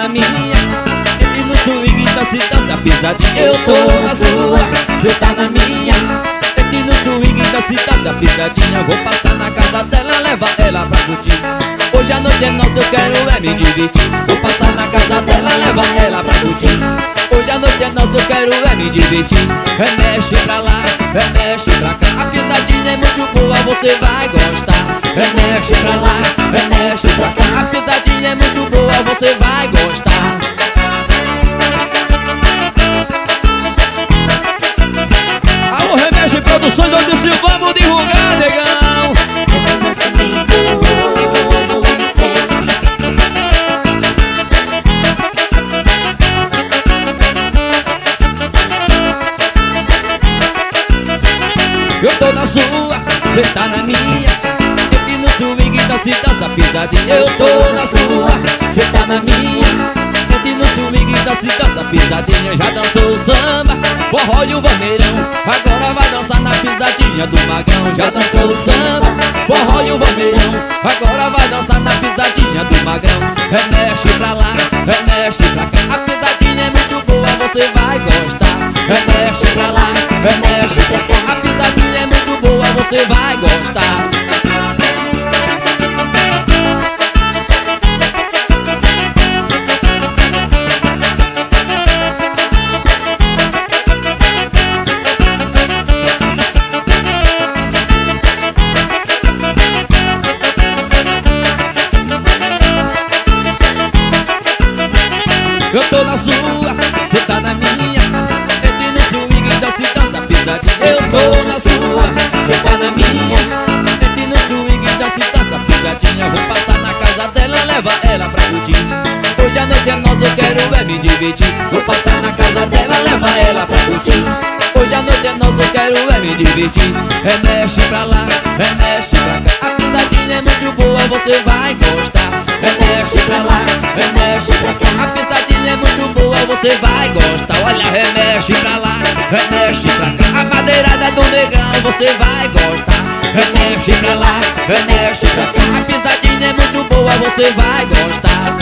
na minha. Entre no swing, dança, pisadinha. Eu tô na sua, cê tá na minha. Entre no swing, dança, pisadinha. Vou passar na casa dela, levar ela pra curtir. Hoje a noite é nossa, eu quero me divertir. Vou passar na casa dela, levar ela pra curtir. Hoje a noite é nossa, eu quero me divertir. Remexe pra lá, remexe pra cá. A pisadinha é muito boa, você vai gostar. Remexe pra lá, remexe pra cá. A pisadinha é muito boa, você vai gostar. Alô, Remexe Produções, onde se vamos divulgar, negão. Esse nascimento eu tô na sua, cê tá na minha. Entre no swing, dança, pisadinha. Eu tô na sua, cê tá na minha. Entre no swing, dança, pisadinha. Já dançou o samba, forró e o vaneirão. Agora vai dançar na pisadinha do Magrão. Já dançou o samba, forró e o vaneirão. Agora vai dançar na pisadinha do Magrão. Remexe pra lá, remexe pra cá. A pisadinha é muito boa, você vai gostar. Remexe pra lá, remexe pra cá. A pisadinha é muito boa, você vai gostar. Eu tô na sua, cê tá na minha. Entre no swing, dança, pisadinha. Eu tô na sua, cê tá na minha. Entre no swing, dança, pisadinha. Vou passar na casa dela, levar ela pra curtir. Hoje a noite é nossa, eu quero me divertir. Vou passar na casa dela, levar ela pra curtir. Hoje a noite é nossa, eu quero me divertir. Remexe pra lá, remexe pra cá. A pisadinha é muito boa, você vai gostar. Remexe pra lá, remexe pra cá. A pisadinha é muito boa, você vai gostar. Olha, remexe pra lá, remexe pra cá. A madeirada do negão, você vai gostar. Remexe pra lá, remexe pra cá. A pisadinha é muito boa, você vai gostar.